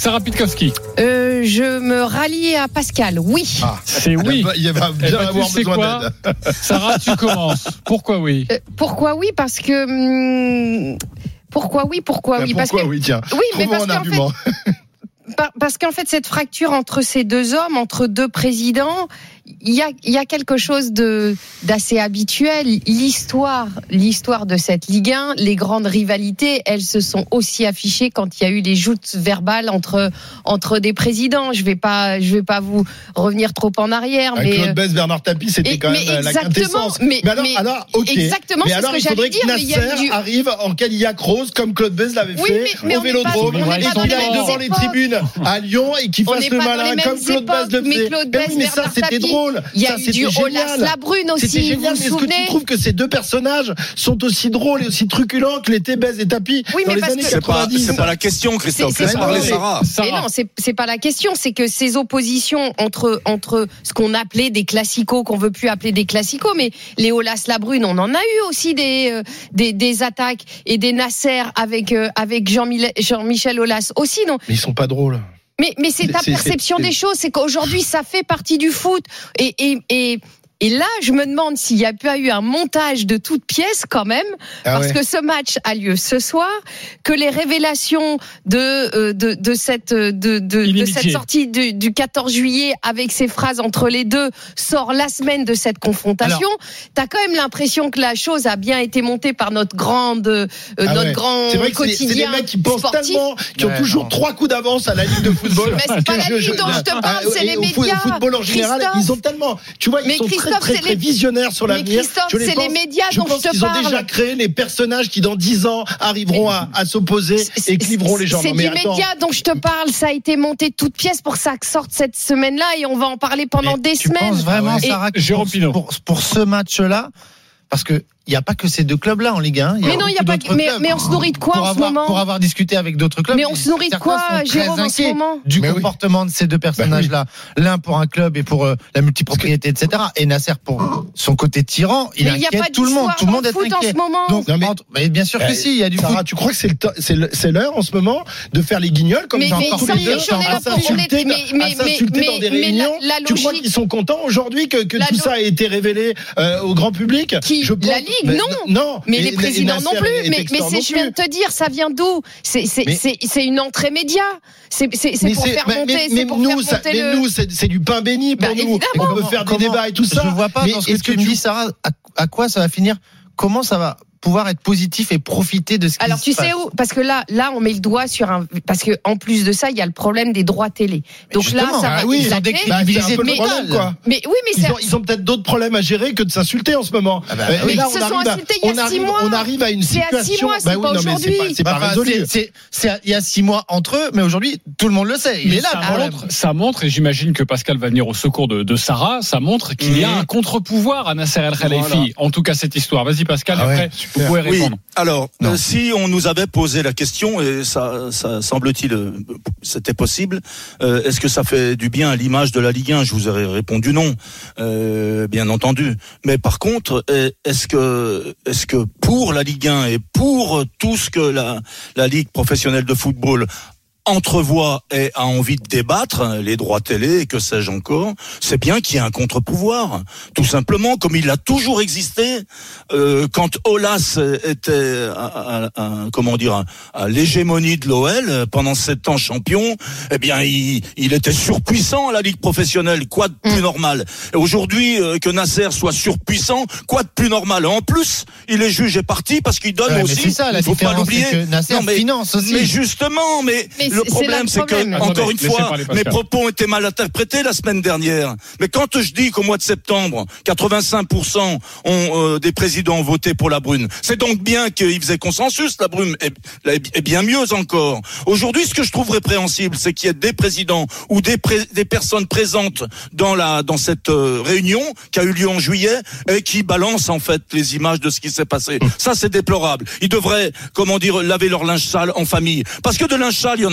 Sarah Pitkowski. Euh, je me rallie à Pascal. Oui. Ah, c'est oui. Il va bien eh ben, avoir tu sais besoin quoi d'aide. Sarah, tu commences. Pourquoi oui euh, Pourquoi oui Parce que. Hum, pourquoi oui Pourquoi ben oui Pourquoi parce que, oui, tiens. Oui, mais parce un qu'en argument. fait. Parce qu'en fait, cette fracture entre ces deux hommes, entre deux présidents, il y a, il y a quelque chose de, d'assez habituel. L'histoire, l'histoire de cette Ligue un, les grandes rivalités, elles se sont aussi affichées quand il y a eu les joutes verbales entre, entre des présidents. Je vais pas, je vais pas vous revenir trop en arrière, Avec mais. Claude Bess, Bernard Tapie, c'était et, quand même la quintessence. Mais, mais alors, mais, alors, ok. Exactement, mais c'est alors, ce que il faudrait j'allais dire. que Mais il y a Nasser eu du... arrive en Cadillac rose comme Claude Bess l'avait oui, fait mais, mais au Vélodrome et qu'il aille devant les tribunes à Lyon et qu'il fasse le malin comme Claude Bess le mais faisait. Claude Mais Bess, oui, mais ça, Bernard c'était Tapie. drôle. Il y Ça, a eu c'était du Olas génial. Labrune aussi. C'était génial. Vous Mais vous est-ce que tu souvenez trouves que ces deux personnages sont aussi drôles et aussi truculents que l'étaient Bess et Tapie Oui, dans mais les parce années que- C'est pas, quatre-vingt-dix? c'est pas la question, Christophe. C'est- Laisse c'est parler pas- Sarah. Mais non, c'est c'est pas la question. C'est que ces oppositions entre entre ce qu'on appelait des classicos, qu'on veut plus appeler des classicos, mais les Olas Labrune, on en a eu aussi des euh, des, des attaques et des Nasser avec euh, avec Jean-Michel Jean-Michel Aulas aussi. Non. Mais ils sont pas drôles. Mais, mais c'est ta C'est- c'est- perception c'est- des choses, c'est qu'aujourd'hui ça fait partie du foot et et et et là, je me demande s'il n'y a pas eu un montage de toutes pièces quand même, Ah parce ouais. que ce match a lieu ce soir, que les révélations de euh, de, de cette de, de, de Inimitié. cette sortie du, du quatorze juillet avec ces phrases entre les deux sort la semaine de cette confrontation. T'as quand même l'impression que la chose a bien été montée par notre grande euh, Ah notre ouais. grand C'est vrai que c'est des- c'est des quotidien mecs qui pensent sportif. tellement, qui ont Ouais, toujours non. trois coups d'avance à la Ligue de football. Mais c'est pas que la Ligue dont je te parle, ah, c'est et les au foot- médias. Au football en général, Christophe. ils ont tellement, tu vois, ils Mais sont très Christophe, très c'est très les- visionnaires sur Mais l'avenir. Christophe, Je les c'est pense- les médias je dont pense je te qu'ils ont parle. déjà créé les personnages qui dans dix ans arriveront à, à s'opposer et cliveront les gens. C'est Non, mais du attends. média dont je te parle. Ça a été monté de toutes pièces pour que ça sorte cette semaine-là et on va en parler pendant des Tu semaines. penses vraiment, Et- Sarah, que Jérôme pour, Pinault. pour, pour ce match-là, parce que il n'y a pas que ces deux clubs-là en Ligue un. Mais non, il y a beaucoup pas. d'autres Mais, clubs. mais on se nourrit de quoi pour en ce avoir, moment Pour avoir discuté avec d'autres clubs. Mais on se nourrit de certains quoi, sont très Jérôme, en ce inquiets moment du Mais oui. comportement de ces deux personnages-là. L'un pour un club et pour euh, la multipropriété, et cetera. Et Nasser pour son côté tyran, il Mais il y a inquiète pas tout le monde. d'histoire Tout le dans monde le est foot en inquiet. ce moment. Donc, Non, mais- entre- mais bien sûr que Eh, si, il y a du Sarah, foot. tu crois que c'est le temps- c'est le- c'est l'heure en ce moment de faire les guignols comme Mais- ils ont mais encore ça tous les y deux est, on est là à pour- on est- s'insulter mais- mais- à s'insulter mais- dans des mais la- réunions. la Tu crois logique- qu'ils sont contents aujourd'hui que, que La tout lo- ça a été révélé euh, au grand public? Qui Je pense- La Ligue, mais- non. Non. Mais Et- les et présidents Nasser non plus. et Mais, mais Textor c'est, non je viens de plus. te dire, ça vient d'où C'est, c'est, Mais- c'est, c'est une entrée média. C'est, c'est, c'est Mais pour c'est- faire mais- monter. mais- c'est mais pour nous, faire ça- monter mais le. nous, c'est c'est du pain béni pour Bah, nous. évidemment. On peut faire des Comment- débats et tout ça. Je vois pas Mais dans ce que est-ce tu que me tu- dis, Sarah, à, à quoi ça va finir? Comment ça va pouvoir être positif et profiter de ce qui Alors se tu passe? sais où Parce que là, là, on met le doigt sur un. Parce que en plus de ça, il y a le problème des droits télé. Donc là, justement, ça ah va oui, ils éclater. ont décrédibilisé Bah, c'est un peu le mais, problème, quoi. mais oui, mais Ils c'est. ont, ils ont peut-être d'autres problèmes à gérer que de s'insulter en ce moment. Ah bah, Euh, oui. et là, Ils se on sont arrive à- insultés il y a on six arrive- mois. On arrive à une C'est à six situation. mois, c'est Bah oui, pas non, mais c'est pas, aujourd'hui. c'est pas Enfin, résolu. c'est- c'est- c'est- il y a six mois entre eux, mais aujourd'hui, tout le monde le sait. Il Mais est là, ça le problème. montre, ça montre, et j'imagine que Pascal va venir au secours de, de Sarah, ça montre qu'il y a Mhm. un contre-pouvoir à Nasser El Khelaifi. Voilà. En tout cas, cette histoire. Vas-y, Pascal, Ah ouais, après, super. vous pouvez Oui, répondre. alors, Non. euh, si on nous avait posé la question, et ça, ça semble-t-il, euh, c'était possible, euh, est-ce que ça fait du bien à l'image de la Ligue un? Je vous aurais répondu non, euh, bien entendu. Mais par contre, est- est-ce que, est-ce que pour la Ligue un et pour tout ce que la, la Ligue professionnelle de football entrevoit et a envie de débattre, les droits télé et que sais-je encore, c'est bien qu'il y ait un contre-pouvoir, tout simplement, comme il a toujours existé. Euh, quand Aulas était à, à- à- comment dire à, à l'hégémonie de l'O L pendant sept ans champion, eh bien il, il était surpuissant à la Ligue professionnelle, quoi de plus normal. Et aujourd'hui euh, que Nasser soit surpuissant, quoi de plus normal. En plus, il est juge parti parce qu'il donne Ouais, mais aussi, c'est ça, la il faut pas différence, l'oublier. c'est que Nasser Non, mais, finance aussi. mais justement, mais, Mais le c'est- c'est là problème, le c'est que, problème. encore Attendez, une laissez fois, parler mes Pascal. propos ont été mal interprétés la semaine dernière. Mais quand je dis qu'au mois de septembre, quatre-vingt-cinq pour cent ont, euh, des présidents ont voté pour la Brune, c'est donc bien qu'il faisait consensus, la Brune, et, et bien mieux encore. Aujourd'hui, ce que je trouve répréhensible, c'est qu'il y ait des présidents ou des, pré- des personnes présentes dans la dans cette euh, réunion qui a eu lieu en juillet et qui balancent en fait les images de ce qui s'est passé. Ça, c'est déplorable. Ils devraient, comment dire, laver leur linge sale en famille. Parce que de linge sale, il y en a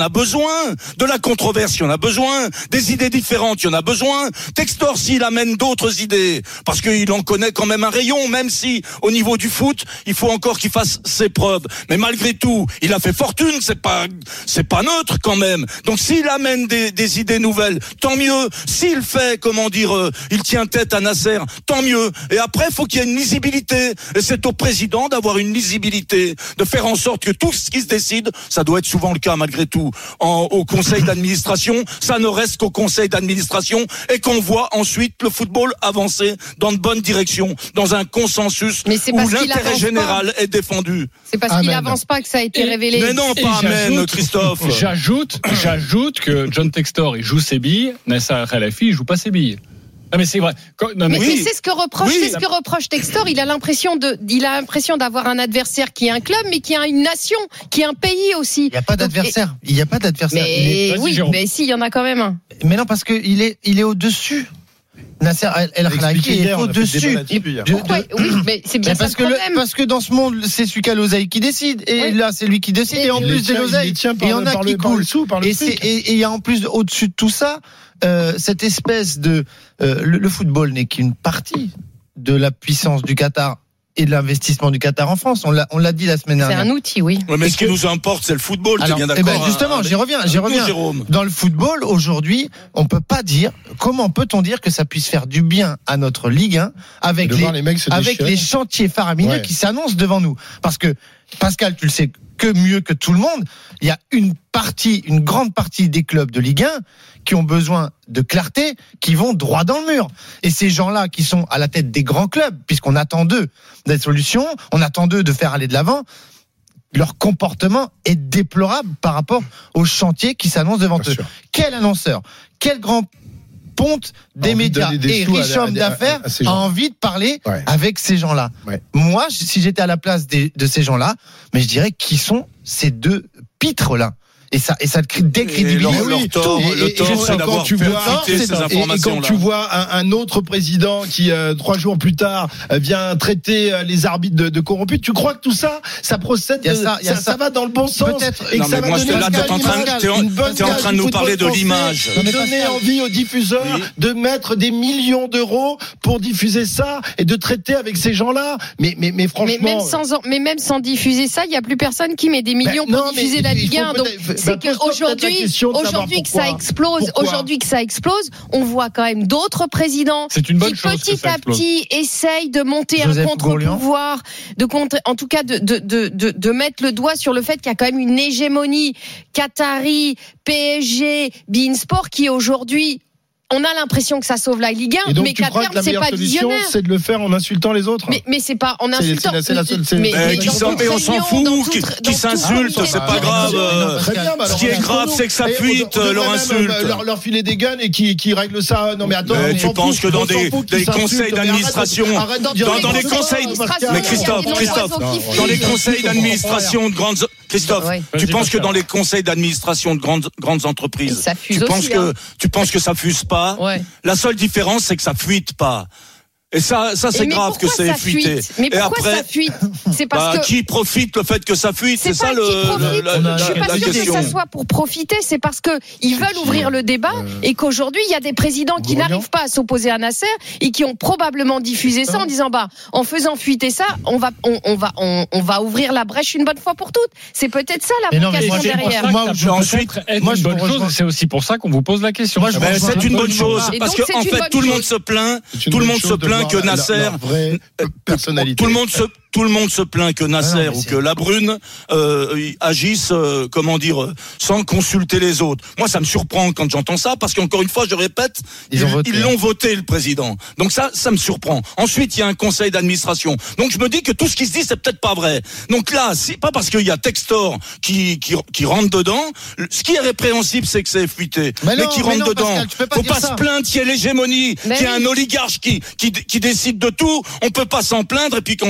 a besoin de la controverse, il y en a besoin des idées différentes, il y en a besoin. Textor, s'il amène d'autres idées, parce qu'il en connaît quand même un rayon, même si au niveau du foot, il faut encore qu'il fasse ses preuves. Mais malgré tout, il a fait fortune, c'est pas, c'est pas neutre quand même. Donc s'il amène des, des idées nouvelles, tant mieux. S'il fait, comment dire, euh, il tient tête à Nasser, tant mieux. Et après, il faut qu'il y ait une lisibilité. Et c'est au président d'avoir une lisibilité, de faire en sorte que tout ce qui se décide, ça doit être souvent le cas malgré tout, en, au conseil d'administration, ça ne reste qu'au conseil d'administration et qu'on voit ensuite le football avancer dans de bonnes directions, dans un consensus où l'intérêt général est défendu. C'est parce qu'il n'avance pas que ça a été Et- révélé. Mais non, pas amen, Christophe. J'ajoute, j'ajoute que John Textor, il joue ses billes, Nasser Khelaïfi, il joue pas ses billes. Ah mais c'est vrai. Quand- non, Mais, mais- mais c'est ce que reproche, Oui. c'est ce que reproche Textor. Il a l'impression de, il a l'impression d'avoir un adversaire qui est un club, mais qui est une nation, qui est un pays aussi. Il n'y a pas d'adversaire. Il n'y a pas d'adversaire. Il Mais est- oui, mais si, il y en a quand même un. Mais non, parce qu'il est, il est au-dessus. Nasser El El Khelaifi expliqué est hier, on a fait le au-dessus. débat là-dessus hier. De- Pourquoi de- Oui, mais c'est bien Mais ça parce le que le- problème. parce que dans ce monde, c'est celui qui a l'oseille qui décide. Et Oui. là, c'est lui qui décide. Et Et en il plus les des tient- il l'oseille, les tient et par il y en le- a par qui le- par le coulent. sou, par le Et c'est- fric. et et il y a en plus, au-dessus de tout ça, euh, cette espèce de, euh, le, le football n'est qu'une partie de la puissance du Qatar et de l'investissement du Qatar en France. On l'a, on l'a dit la semaine C'est dernière. un outil, oui. Ouais, mais Et ce qui que- nous importe, c'est le football, tu es Alors, bien eh d'accord ben, justement, avec- j'y reviens, j'y avec nous, reviens. Jérôme. Dans le football, aujourd'hui, on peut pas dire, comment peut-on dire que ça puisse faire du bien à notre Ligue un avec De les, voir les mecs se avec déchirer. les chantiers faramineux Ouais. qui s'annoncent devant nous. Parce que, Pascal, tu le sais que mieux que tout le monde, il y a une partie, une grande partie des clubs de Ligue un qui ont besoin de clarté, qui vont droit dans le mur. Et ces gens-là qui sont à la tête des grands clubs, puisqu'on attend d'eux des solutions, on attend d'eux de faire aller de l'avant, leur comportement est déplorable par rapport aux chantiers qui s'annoncent devant Bien eux. sûr. Quel annonceur, quel grand ponte des envie de médias donner des et sous à- riche à- homme à- d'affaires à ces a gens. envie de parler Ouais. avec ces gens-là. Ouais. Moi, si j'étais à la place des- de ces gens-là, mais je dirais qui sont ces deux pitres-là. Et ça, et ça crée décrédibilise. leur- leur tout. tort, Et- le et- tort, et- c'est et- d'avoir quand tu fait vois- fuiter c'est- ces et- et- Et, et quand informations-là. tu vois un, un autre président qui, euh, trois jours plus tard, euh, vient traiter euh, les arbitres de, de corrompus, tu crois que tout ça, ça procède, Il y a de- ça, il y a ça, ça. va dans le bon sens Peut-être. et que Non, ça mais va moi, donner je te- là, une t'es en train- image, t'es en- une bonne t'es en image train de du nous football parler de français, l'image. de Non, mais donner Pascal. envie aux diffuseurs Oui. de mettre des millions d'euros pour diffuser ça et de traiter avec ces gens-là. Mais, mais, mais franchement. Mais même sans, en- mais même sans diffuser ça, il y a plus personne qui met des millions Ben, pour non, mais diffuser la il Ligue faut un. Donc peut-être- ben, c'est pose-toi peut-être la qu'aujourd'hui, question de savoir aujourd'hui que ça pourquoi. explose, Pourquoi aujourd'hui que ça explose, on voit quand même d'autres présidents C'est une bonne qui chose que petit ça à explose. petit essayent de monter Joseph un contre-pouvoir, de contre, en tout cas de, de, de, de, de mettre le doigt sur le fait qu'il y a quand même une hégémonie Qatari, P S G, beIN-Sport qui aujourd'hui, on a l'impression que ça sauve la Ligue un, Et donc, mais tu qu'à crois que terme la c'est meilleure pas solution, visionnaire. c'est de le faire en insultant les autres? Mais, mais c'est pas en C'est- insultant. c'est la- c'est la seule- c'est- mais, Eh, mais qui dans s'en- toute mais on s'en réunion, fout, dans qui- toute- qui dans toute s'insulte, réunion, c'est pas grave. euh, Très bien, bah Ce alors, qui est entre grave, nous. c'est que ça Et fuite, on- on leur devrait même, insulte. euh, Leur, leur filer des guns et qui, qui règlent ça. Non mais attends, Mais on tu s'en penses fout, que dans on s'en des- fout qu'ils des s'insultent, conseils mais arrête de- d'administration, arrête de dire dans- des dans les conseils conseils- d'administration, Mais Christophe, il y a des Christophe, oiseaux qui dans les filent. conseils d'administration de grandes, Christophe, Ouais. tu Vas-y, penses que Pascal. dans les conseils d'administration de grandes, grandes entreprises, Ça fuse tu penses aussi, que, hein. tu penses que ça fuse pas? Ouais. La seule différence, c'est que ça fuite pas. Et ça, ça, Et c'est mais grave que pourquoi c'est ça fuité. fuite Mais Et pourquoi après, ça fuite C'est parce bah, que qui profite le fait que ça fuite? C'est c'est ça pas le, qui profite. le- la, On a- la- Je suis pas la sûre que question. ça soit pour profiter, c'est parce que ils veulent ouvrir le débat et qu'aujourd'hui il y a des présidents qui Grognon. n'arrivent pas à s'opposer à Nasser et qui ont probablement diffusé ça en disant bah en faisant fuiter ça, on va on, on va on, on va ouvrir la brèche une bonne fois pour toutes. C'est peut-être ça la Mais non, mais vocation moi, j'ai- derrière. moi, Ça je- peut ensuite, peut-être être moi, une je bonne vous chose, rejoins. et c'est aussi pour ça qu'on vous pose la question. Moi, je Ben, rejoins c'est une bonne absolument chose pas. Et parce donc, que c'est en une fait bonne tout le monde chose. se plaint, C'est une tout le bonne monde se chose de plaint voir que la- la- Nasser, leur vraie personnalité. tout le monde se tout le monde se plaint que Nasser Ah non, mais ou c'est- que Labrune euh, agissent, euh, comment dire, euh, sans consulter les autres. Moi, ça me surprend quand j'entends ça parce qu'encore une fois, je répète, Ils ont voté. ils l'ont voté le président. Donc ça, ça me surprend. Ensuite, il y a un conseil d'administration. Donc je me dis que tout ce qui se dit, c'est peut-être pas vrai. Donc là, c'est pas parce qu'il y a Textor qui, qui qui rentre dedans. Ce qui est répréhensible, c'est que c'est fuité. Mais non, qui mais rentre non, dedans. Pascal, tu peux pas Faut dire pas ça. se plaindre qu'il y ait l'hégémonie, Mais qu'il y a oui. un oligarche qui, qui qui décide de tout. On peut pas s'en plaindre et puis qu'ensuite il y a un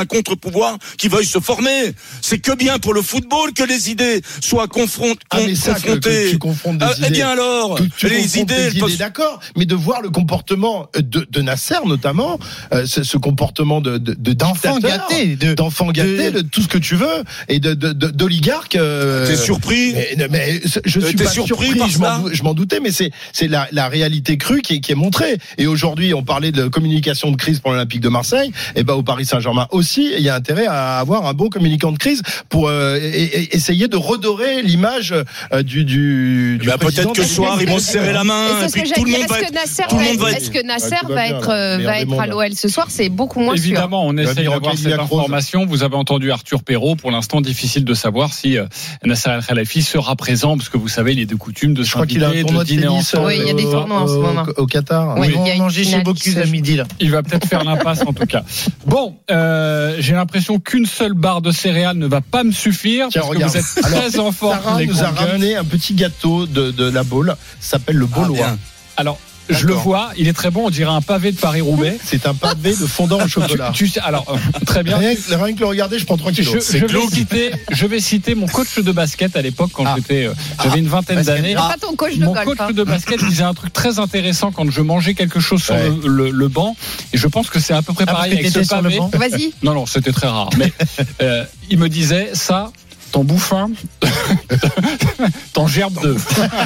contre-pouvoir qui veuille se former. C'est que bien pour le football que les idées soient confront- ah, mais ça, confrontées. Que, que tu confondes des ah, idées. Eh bien alors, que tu les idées, des idées peuvent... d'accord, mais de voir le comportement de, de Nasser notamment, euh, ce, ce comportement de, de, de d'enfant gâté, de, d'enfant gâté, de, de tout ce que tu veux, et de, de, de d'oligarque. Euh, T'es surpris? Mais, mais je suis T'es pas surpris, surpris. Je m'en, je m'en doutais, mais c'est c'est la, la réalité crue qui est, qui est montrée. Et aujourd'hui, on parlait de communication de crise pour l'Olympique de Marseille. Et ben au Paris Saint-Germain aussi, il y a intérêt à avoir un bon communicant de crise pour euh, et, et essayer de redorer l'image euh, du du. du bah, peut-être que ce soir ils vont se serrer la main. Et c'est ce que j'allais dire. Est-ce que Nasser va être, est-ce que Nasser va être, euh, va être à l'O L ce soir? C'est beaucoup moins sûr. Évidemment, on essaie d'avoir cette information. Vous avez entendu Arthur Perrault. Pour l'instant, difficile de savoir si euh, Nasser El Khelaifi sera présent, parce que vous savez, il est de coutume de s'inviter, de dîner ensemble. Oui, il y a des tournois en ce moment. Au Qatar. Oui, Ils vont manger chez Bocuse à midi là. Il va peut-être faire l'impasse en tout cas. Bon, euh, j'ai l'impression qu'une seule barre de céréales ne va pas me suffire. Tiens, parce regarde. que vous êtes très Alors, en forme. Sarah les nous a grandes gueules. ramené un petit gâteau de, de la Baule. Ça s'appelle le Baulois. bien. Alors, je le vois, il est très bon, on dirait un pavé de Paris-Roubaix. C'est un pavé de fondant au chocolat. Tu, tu sais, alors, euh, très bien. Rien, que- rien que le regarder, je prends trois Je, kilos. je vais citer, je vais citer mon coach de basket à l'époque quand j'étais, euh, j'avais une vingtaine d'années. Pas ton coach de Mon golf. coach hein. de basket disait un truc très intéressant quand je mangeais quelque chose sur Ouais. le, le- le banc, et je pense que c'est à peu près Ah, parce pareil que avec ce t'étais sur le pavé. banc. Vas-y. Non, non, c'était très rare. Mais euh, il me disait ça. Ton bouffin, t'en gerbes deux.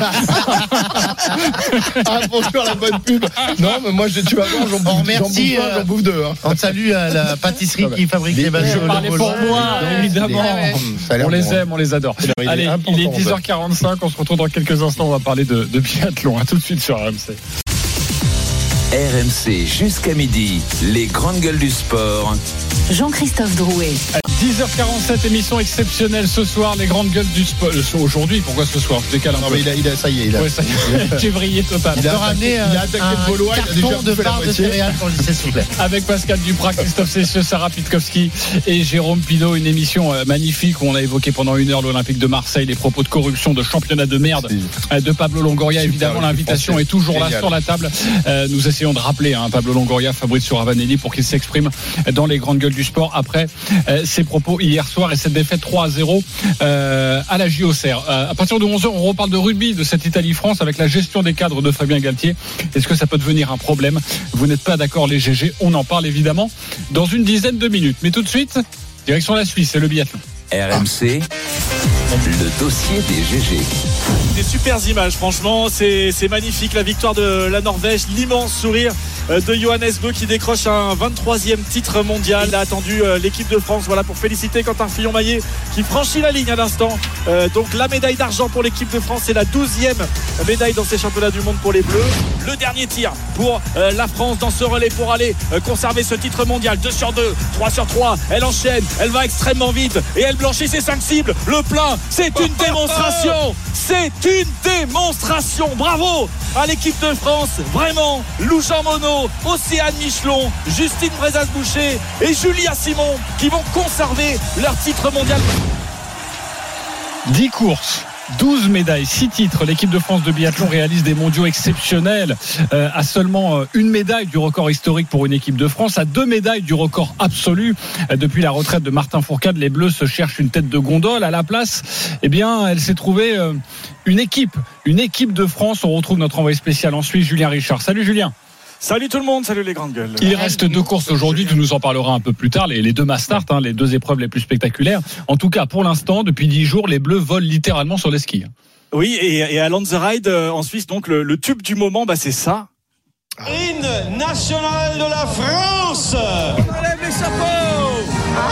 Ah, bonjour, la bonne pub. Non, mais moi, je, tu vas voir, j'en bouffe, remercie, j'en bouffe un, euh, j'en bouffe deux. Hein. On salue à la pâtisserie qui fabrique les Je bâtons. parlais pour moi, évidemment. Ouais, ouais. Ça a l'air On les bon, hein. aime, on les adore. Il est Allez, important, il est on dix heures quarante-cinq, on se retrouve dans quelques instants, on va parler de, de biathlon. À tout de suite sur R M C. R M C jusqu'à midi, les grandes gueules du sport. Jean-Christophe Drouet. dix heures quarante-sept, émission exceptionnelle ce soir, les grandes gueules du sport. Euh, Aujourd'hui, pourquoi ce soir? Je décale un Non, peu. mais il a, il a, ça y est, il a. Ouais, ça y est. Février total. Il a De ramener attaqué- il a attaqué un le Gaulois, il a déjà carton de bouffé la barre de moitié. céréales pour le lycée, s'il vous plaît. Avec Pascal Duprat, Christophe Cessieux, Sarah Pitkowski et Jérôme Pinault. Une émission euh, magnifique où on a évoqué pendant une heure l'Olympique de Marseille, les propos de corruption, de championnat de merde euh, de Pablo Longoria. Super, Évidemment, le l'invitation français. est toujours là Génial. sur la table. Euh, nous essayons de rappeler hein, Pablo Longoria, Fabrizio Ravanelli pour qu'il s'exprime dans les grandes gueules du sport après euh, ses propos hier soir et cette défaite trois à zéro euh, à la J O C R. Euh, à partir de onze heures, on reparle de rugby, de cette Italie-France avec la gestion des cadres de Fabien Galtier. Est-ce que ça peut devenir un problème? Vous n'êtes pas d'accord, les G G? On en parle évidemment dans une dizaine de minutes. Mais tout de suite, direction la Suisse et le biathlon. R M C, le dossier des G G. Des super images, franchement, c'est, c'est magnifique. La victoire de la Norvège, l'immense sourire de Johannes Bö qui décroche un vingt-troisième titre mondial. Il a attendu l'équipe de France, voilà, pour féliciter Quentin Fillon-Maillet qui franchit la ligne à l'instant. Euh, donc la médaille d'argent pour l'équipe de France, c'est la douzième médaille dans ces championnats du monde pour les Bleus. Le dernier tir pour euh, la France dans ce relais pour aller euh, conserver ce titre mondial. deux sur deux, trois sur trois, elle enchaîne, elle va extrêmement vite et elle blanchit ses cinq cibles. Le plein, c'est une démonstration, c'est une démonstration. Bravo à l'équipe de France, vraiment. Lou Jean Monod, Océane Michelon, Justine Brezas-Boucher et Julia Simon qui vont conserver leur titre mondial. dix courses, douze médailles, six titres. L'équipe de France de biathlon réalise des mondiaux exceptionnels euh, à seulement euh, une médaille du record historique pour une équipe de France, à deux médailles du record absolu. Euh, depuis la retraite de Martin Fourcade, les Bleus se cherchent une tête de gondole. À la place, eh bien, elle s'est trouvée euh, une équipe, une équipe de France. On retrouve notre envoyé spécial en Suisse, Julien Richard. Salut Julien. Salut tout le monde, salut les grandes gueules. Il reste deux courses aujourd'hui, tu nous en parleras un peu plus tard, les, les deux Mastart, hein, les deux épreuves les plus spectaculaires. En tout cas, pour l'instant, depuis dix jours, les Bleus volent littéralement sur les skis. Oui, et, et à Lanzerheide euh, en Suisse, donc le, le tube du moment, bah, c'est ça. Hymne national de la France. On lève les chapeaux.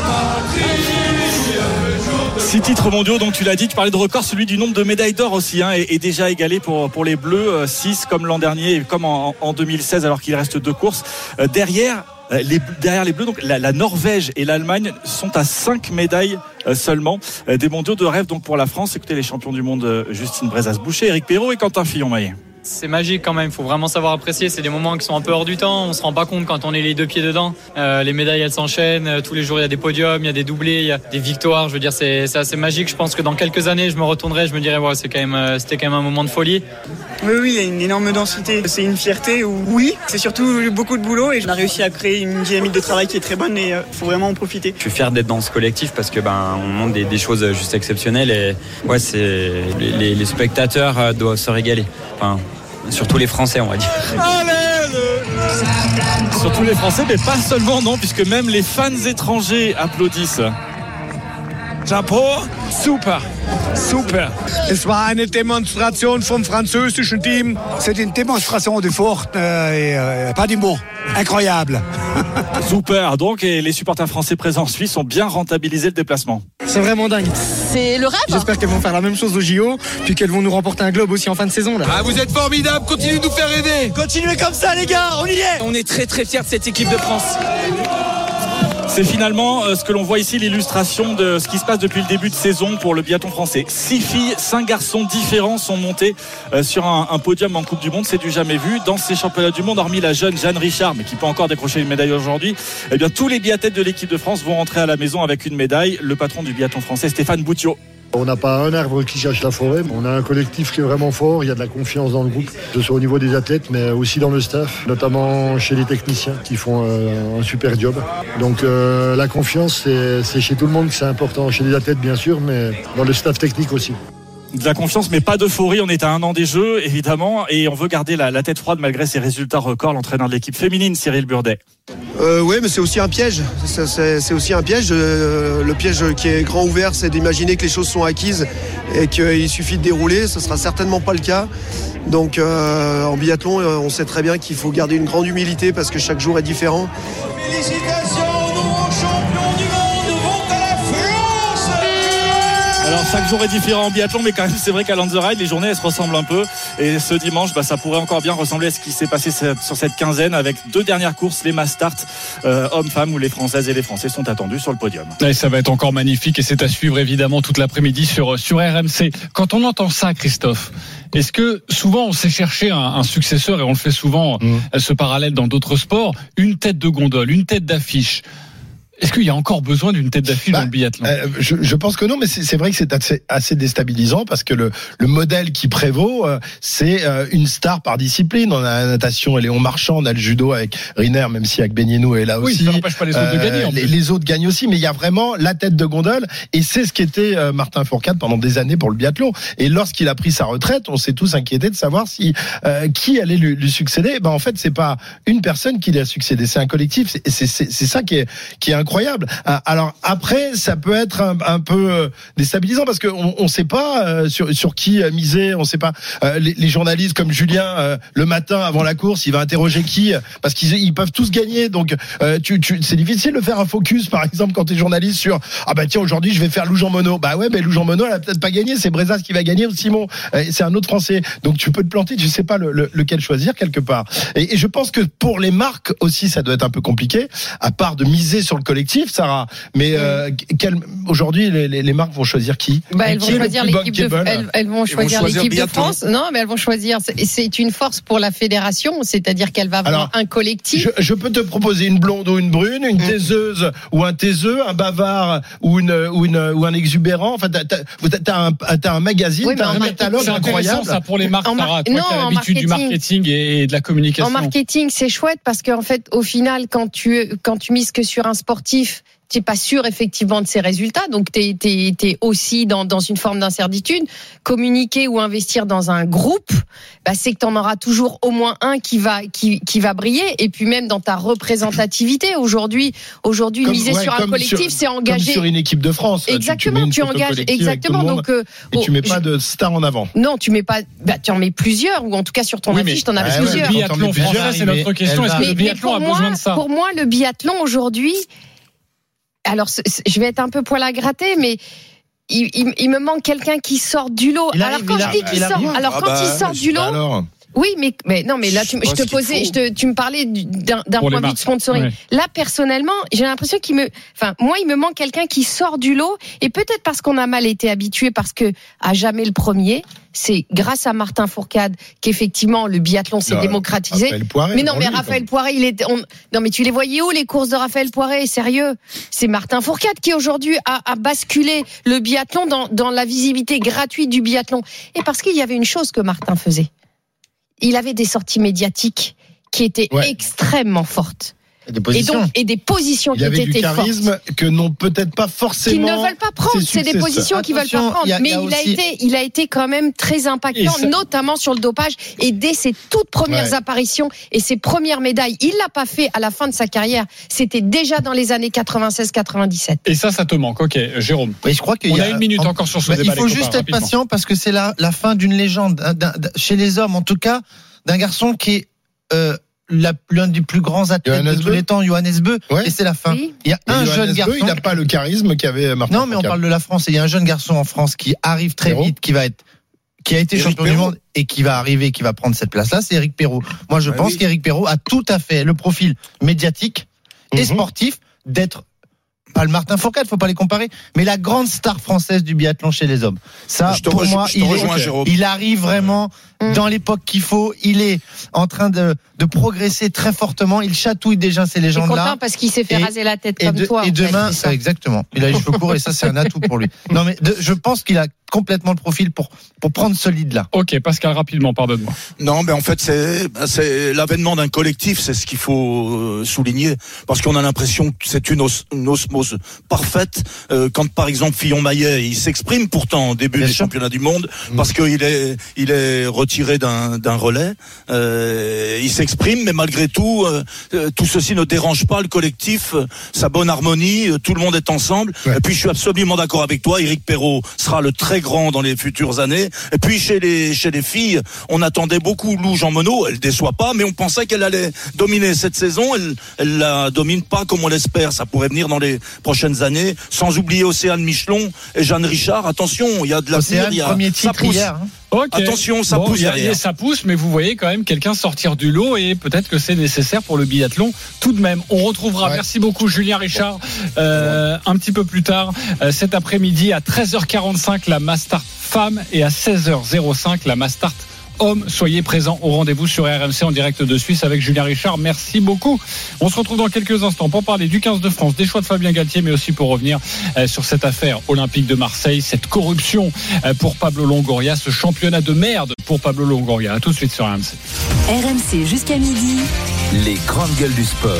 Six titres mondiaux, donc tu l'as dit, tu parlais de record, celui du nombre de médailles d'or aussi, hein, est, est déjà égalé pour, pour les Bleus, six comme l'an dernier et comme en, en deux mille seize alors qu'il reste deux courses. Euh, derrière, euh, les, derrière les Bleus, donc la, la Norvège et l'Allemagne sont à cinq médailles euh, seulement. Euh, des mondiaux de rêve donc pour la France. Écoutez les champions du monde, euh, Justine Brezas-Boucher, Éric Perrault et Quentin Fillon-Maillet. C'est magique quand même, il faut vraiment savoir apprécier. C'est des moments qui sont un peu hors du temps, on se rend pas compte quand on est les deux pieds dedans. Euh, les médailles elles s'enchaînent, euh, tous les jours il y a des podiums, il y a des doublés, il y a des victoires. Je veux dire, c'est, c'est assez magique. Je pense que dans quelques années, je me retournerai, je me dirais, ouais, c'est quand même, euh, c'était quand même un moment de folie. Oui, oui, il y a une énorme densité. C'est une fierté. Où, oui, c'est surtout beaucoup de boulot et on a réussi à créer une dynamique de travail qui est très bonne et il euh, faut vraiment en profiter. Je suis fier d'être dans ce collectif parce que ben on montre des, des choses juste exceptionnelles et ouais, c'est les, les spectateurs doivent se régaler. Enfin, surtout les Français, on va dire. Allez, le... Surtout les Français, mais pas seulement, non, puisque même les fans étrangers applaudissent. Chapeau, super, super. Es war eine Demonstration vom französischen Team. C'est une démonstration de force et euh, pas du mot. Incroyable. Super, donc, et les supporters français présents en Suisse ont bien rentabilisé le déplacement. C'est vraiment dingue. C'est le rêve. J'espère qu'elles vont faire la même chose au J O, puis qu'elles vont nous remporter un globe aussi en fin de saison. Là. Ah, vous êtes formidables, continuez de nous faire rêver. Continuez comme ça, les gars, on y est. On est très très fiers de cette équipe de France. C'est finalement euh, ce que l'on voit ici, l'illustration de ce qui se passe depuis le début de saison pour le biathlon français. Six filles, cinq garçons différents sont montés euh, sur un, un podium en Coupe du Monde. C'est du jamais vu dans ces championnats du monde, hormis la jeune Jeanne Richard, mais qui peut encore décrocher une médaille aujourd'hui. Eh bien, tous les biathlètes de l'équipe de France vont rentrer à la maison avec une médaille. Le patron du biathlon français, Stéphane Boutiot. On n'a pas un arbre qui cache la forêt, on a un collectif qui est vraiment fort, il y a de la confiance dans le groupe, que ce soit au niveau des athlètes, mais aussi dans le staff, notamment chez les techniciens qui font euh, un super job. Donc euh, la confiance, c'est, c'est chez tout le monde que c'est important, chez les athlètes bien sûr, mais dans le staff technique aussi. De la confiance, mais pas d'euphorie. On est à un an des Jeux, évidemment, et on veut garder la, la tête froide malgré ses résultats records. L'entraîneur de l'équipe féminine, Cyril Burdet. Euh, oui, mais c'est aussi un piège. C'est, c'est, c'est aussi un piège. Euh, le piège qui est grand ouvert, c'est d'imaginer que les choses sont acquises et qu'il suffit de dérouler. Ce sera certainement pas le cas. Donc, euh, en biathlon, on sait très bien qu'il faut garder une grande humilité parce que chaque jour est différent. Félicitations aux nouveaux champions du monde, vont à la France. Alors chaque jour est différent en biathlon, mais quand même c'est vrai qu'à Lanzerheide les journées elles se ressemblent un peu, et ce dimanche bah, ça pourrait encore bien ressembler à ce qui s'est passé sur cette quinzaine avec deux dernières courses, les mass start euh, hommes-femmes, où les Françaises et les Français sont attendus sur le podium. Et ça va être encore magnifique, et c'est à suivre évidemment toute l'après-midi sur, sur R M C. Quand on entend ça, Christophe, est-ce que souvent on sait chercher un, un successeur, et on le fait souvent, mmh. ce parallèle dans d'autres sports, une tête de gondole, une tête d'affiche? Est-ce qu'il y a encore besoin d'une tête d'affiche bah, dans le biathlon? euh, je, je pense que non, mais c'est, c'est vrai que c'est assez, assez déstabilisant parce que le, le modèle qui prévaut, euh, c'est euh, une star par discipline. On a la natation et Léon Marchand, on a le judo avec Riner, même si Agbenienou est là oui, aussi. Ça n'empêche pas les autres euh, de gagner. En les, les autres gagnent aussi, mais il y a vraiment la tête de gondole, et c'est ce qu'était euh, Martin Fourcade pendant des années pour le biathlon. Et lorsqu'il a pris sa retraite, on s'est tous inquiétés de savoir si euh, qui allait lui, lui succéder. Ben en fait, c'est pas une personne qui lui a succédé, c'est un collectif. C'est, c'est, c'est, c'est ça qui est qui est incroyable. Alors après, ça peut être un, un peu déstabilisant parce qu'on on sait pas euh, sur, sur qui miser, on sait pas. Euh, les, les journalistes comme Julien, euh, le matin avant la course, il va interroger qui, parce qu'ils ils peuvent tous gagner. Donc euh, tu, tu, c'est difficile de faire un focus, par exemple, quand tu es journaliste sur ah bah tiens aujourd'hui je vais faire Lou Jean Monod. Bah ouais, mais Lou Jean Monod elle a peut-être pas gagné, c'est Brezas qui va gagner ou Simon. Euh, c'est un autre Français. Donc tu peux te planter, tu sais pas le, le, lequel choisir quelque part. Et, et je pense que pour les marques aussi, ça doit être un peu compliqué, à part de miser sur le collectif. Sarah, mais euh, quel, aujourd'hui les, les, les marques vont choisir qui? Bah, elles vont qui choisir l'équipe de elles, elles vont choisir, vont choisir l'équipe biathlon. de France. Non, mais elles vont choisir. C'est une force pour la fédération, c'est-à-dire qu'elle va avoir Alors, un collectif. Je, je peux te proposer une blonde ou une brune, une taiseuse ou un taiseux, un bavard ou une ou une ou un exubérant. Enfin, t'as, t'as, t'as un t'as un magazine, oui, t'as un catalogue incroyable. Ça pour les marques, en mar- Sarah, toi non, qui as l'habitude du marketing et de la communication. En marketing, c'est chouette parce qu'en fait, au final, quand tu quand tu mises que sur un sportif, tu n'es pas sûr effectivement de ses résultats, donc tu es aussi dans, dans une forme d'incertitude. Communiquer ou investir dans un groupe, bah, c'est que tu en auras toujours au moins un qui va, qui, qui va briller, et puis même dans ta représentativité. Aujourd'hui, aujourd'hui comme, miser ouais, sur un collectif, sur, c'est engager. Comme sur une équipe de France. Exactement, tu, tu engages, exactement. Donc, euh, et oh, tu mets pas je, de star en avant. Non, tu mets pas, bah, tu en mets plusieurs, ou en tout cas sur ton oui, affiche, tu en as bah, plusieurs. Ouais, le biathlon français, c'est notre question. Est-ce que le biathlon a moi, besoin de ça? Pour moi, le biathlon aujourd'hui, alors, je vais être un peu poil à gratter, mais il, il, il me manque quelqu'un qui sort du lot. Il alors arrive, quand il je dis qu'il sort, arrive. alors ah quand bah, il sort du lot, alors. Oui, mais, mais non, mais là, tu, je te posais, je te, tu me parlais d'un, d'un point de vue de sponsoring. Ouais. Là, personnellement, j'ai l'impression qu'il me, enfin, moi, il me manque quelqu'un qui sort du lot, et peut-être parce qu'on a mal été habitué, parce que à jamais le premier. C'est grâce à Martin Fourcade qu'effectivement le biathlon s'est non, démocratisé. Poiré, mais non, mais lui, Raphaël Poiré, il est. On... Non, mais tu les voyais où les courses de Raphaël Poiré? Sérieux, c'est Martin Fourcade qui aujourd'hui a, a basculé le biathlon dans, dans la visibilité gratuite du biathlon. Et parce qu'il y avait une chose que Martin faisait, il avait des sorties médiatiques qui étaient ouais. extrêmement fortes. Des positions. Et donc et des positions il qui étaient fortes. Il y avait du charisme fortes. Que n'ont peut-être pas forcément. Qu'ils ne veulent pas prendre. C'est des positions qu'ils veulent pas prendre. Il a, mais il a, il a été, il a été quand même très impactant, ça... notamment sur le dopage et dès ses toutes premières ouais. apparitions et ses premières médailles. Il l'a pas fait à la fin de sa carrière. C'était déjà dans les années quatre-vingt-seize quatre-vingt-dix-sept. Et ça, ça te manque. Ok, Jérôme. Oui, je crois qu'il On y a, a une minute en... encore sur ce bah, débat. Il faut juste copains, être rapidement. patient parce que c'est la, la fin d'une légende d'un, d'un, chez les hommes, en tout cas, d'un garçon qui est. Euh, La, l'un des plus grands athlètes Johannes de tous les temps, Johannes Beu, ouais. et c'est la fin. Oui. Il y a et un Johannes jeune garçon. Beu, il n'a pas le charisme qu'avait Martin. Non, mais on parle de la France. Et il y a un jeune garçon en France qui arrive très Perrault. vite, qui va être, qui a été Éric champion Perrault. du monde et qui va arriver, qui va prendre cette place-là. C'est Éric Perrault. Moi, je ouais, pense oui. qu'Éric Perrault a tout à fait le profil médiatique mm-hmm. et sportif d'être. Pas le Martin Fourcade, faut pas les comparer, mais la grande star française du biathlon chez les hommes. Ça, pour moi, il, rejoins, est, il arrive vraiment mmh. dans l'époque qu'il faut. Il est en train de, de progresser très fortement. Il chatouille déjà ces légendes-là. Il est content parce qu'il s'est fait et, raser la tête comme de, toi. Et demain, fait, exactement. Il a les cheveux courts et ça, c'est un atout pour lui. Non, mais de, je pense qu'il a complètement le profil pour pour prendre ce lead-là. Ok, Pascal, rapidement, pardonne-moi. Non, mais en fait, c'est c'est l'avènement d'un collectif, c'est ce qu'il faut souligner, parce qu'on a l'impression que c'est une, os, une osmose parfaite. Euh, quand par exemple Fillon-Maillet, il s'exprime pourtant au début Bien des sûr. championnats du monde, mmh. parce qu'il est il est retiré d'un d'un relais. Euh, il s'exprime, mais malgré tout, euh, tout ceci ne dérange pas le collectif, euh, sa bonne harmonie, euh, tout le monde est ensemble. Ouais. Et puis je suis absolument d'accord avec toi, Éric Perrault sera le très grand dans les futures années. Et puis chez les chez les filles, on attendait beaucoup Lou Jean Monod, elle déçoit pas, mais on pensait qu'elle allait dominer cette saison. Elle elle la domine pas comme on l'espère. Ça pourrait venir dans les prochaines années. Sans oublier Océane Michelon et Jeanne Richard. Attention, il y a de l'avenir. Il y a premier titre ça pousse. Hier, hein. Okay. Attention, ça bon, pousse derrière. Ça pousse, mais vous voyez quand même quelqu'un sortir du lot et peut-être que c'est nécessaire pour le biathlon. Tout de même, on retrouvera. Ouais. Merci beaucoup, Julien Richard. Euh, un petit peu plus tard, euh, cet après-midi à treize heures quarante-cinq, la Mastart Femmes et à seize heures cinq, la Mastart Hommes. Soyez présents au rendez-vous sur R M C en direct de Suisse avec Julien Richard. Merci beaucoup. On se retrouve dans quelques instants pour parler du quinze de France, des choix de Fabien Galtier, mais aussi pour revenir euh, sur cette affaire olympique de Marseille, cette corruption euh, pour Pablo Longoria, ce championnat de merde pour Pablo Longoria. À tout de suite sur R M C. R M C jusqu'à midi. Les grandes gueules du sport.